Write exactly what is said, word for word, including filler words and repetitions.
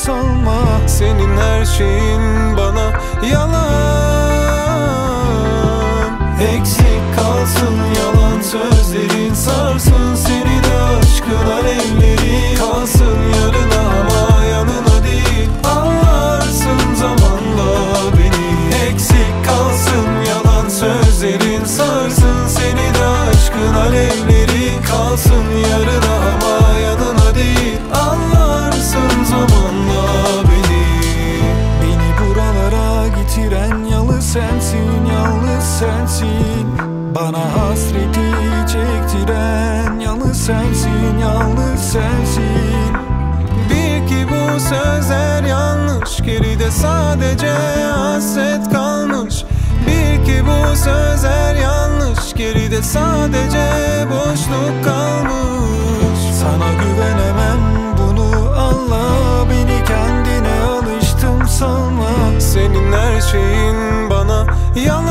sanma. Senin her şeyin bana yalan. Eksik kalsın yalan sözlerin, sarsın seni de aşkın alevleri. Kalsın yarına ama yanına değil, anlarsın zamanla beni. Eksik kalsın yalan sözlerin, sarsın seni de aşkın alevleri. Kalsın yarına ama yanına değil, anlarsın zamanla beni. Beni buralara getiren yalnız sensin, yalnız sensin. Bana hasreti çektiren yalnız sensin, yalnız sensin. Bil ki bu sözler yanlış, geride sadece hasret kalmış. Bil ki bu sözler yanlış, geride sadece boşluk kalmış. Sana güvenemem, bunu anla, beni kendine alıştım sanma. Senin her şeyin bana yalan.